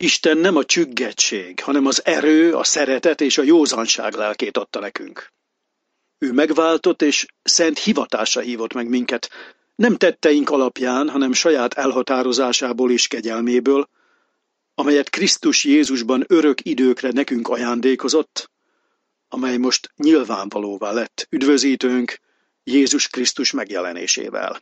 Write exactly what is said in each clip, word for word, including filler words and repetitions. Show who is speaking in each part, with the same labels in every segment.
Speaker 1: Isten nem a csüggettség, hanem az erő, a szeretet és a józanság lelkét adta nekünk. Ő megváltott és szent hivatásra hívott meg minket, nem tetteink alapján, hanem saját elhatározásából és kegyelméből, amelyet Krisztus Jézusban örök időkre nekünk ajándékozott, amely most nyilvánvalóvá lett üdvözítőnk Jézus Krisztus megjelenésével.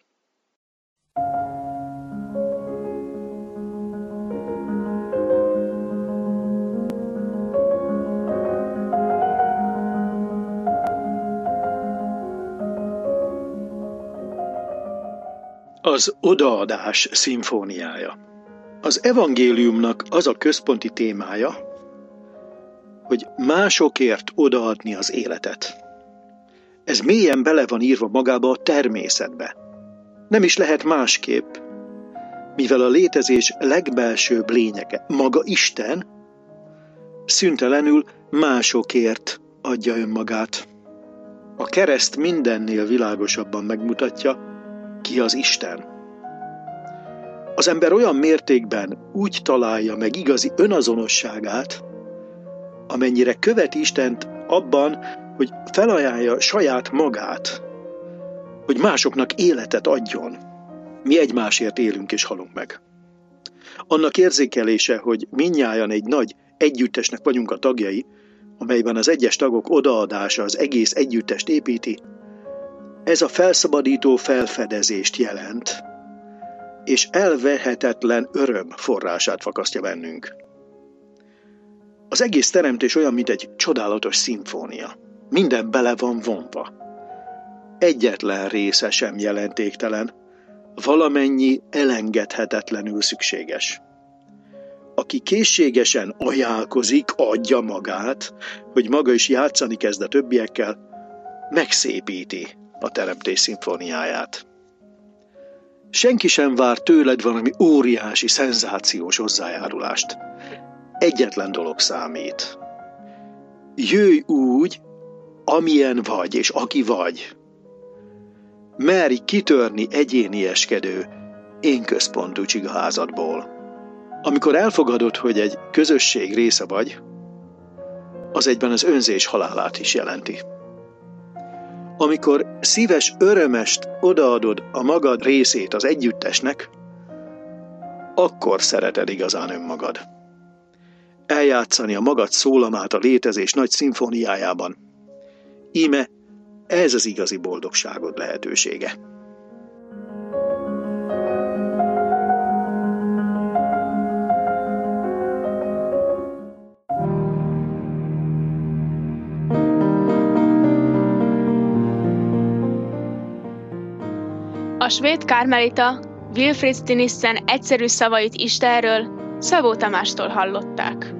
Speaker 1: Az odaadás szimfóniája. Az evangéliumnak az a központi témája, hogy másokért odaadni az életet. Ez mélyen bele van írva magába a természetbe. Nem is lehet másképp, mivel a létezés legbelsőbb lényege, maga Isten, szüntelenül másokért adja önmagát. A kereszt mindennél világosabban megmutatja, ki az Isten. Az ember olyan mértékben úgy találja meg igazi önazonosságát, amennyire követi Istent abban, hogy felajánlja saját magát, hogy másoknak életet adjon. Mi egymásért élünk és halunk meg. Annak érzékelése, hogy mindnyájan egy nagy együttesnek vagyunk a tagjai, amelyben az egyes tagok odaadása az egész együttest építi, ez a felszabadító felfedezést jelent, és elvehetetlen öröm forrását fakasztja bennünk. Az egész teremtés olyan, mint egy csodálatos szimfónia. Minden bele van vonva. Egyetlen része sem jelentéktelen, valamennyi elengedhetetlenül szükséges. Aki készségesen ajánlkozik, adja magát, hogy maga is játszani kezd a többiekkel, megszépíti a teremtés szimfóniáját. Senki sem vár tőled valami óriási, szenzációs hozzájárulást. Egyetlen dolog számít. Jöjj úgy, amilyen vagy, és aki vagy. Merj kitörni egyénieskedő, én központú csigaházadból. Amikor elfogadod, hogy egy közösség része vagy, az egyben az önzés halálát is jelenti. Amikor szíves örömest odaadod a magad részét az együttesnek, akkor szereted igazán önmagad. Eljátszani a magad szólamát a létezés nagy szimfóniájában. Íme ez az igazi boldogságod lehetősége.
Speaker 2: A svéd kármelita Wilfrid Stinissen egyszerű szavait Istenről Szabó Tamástól hallották.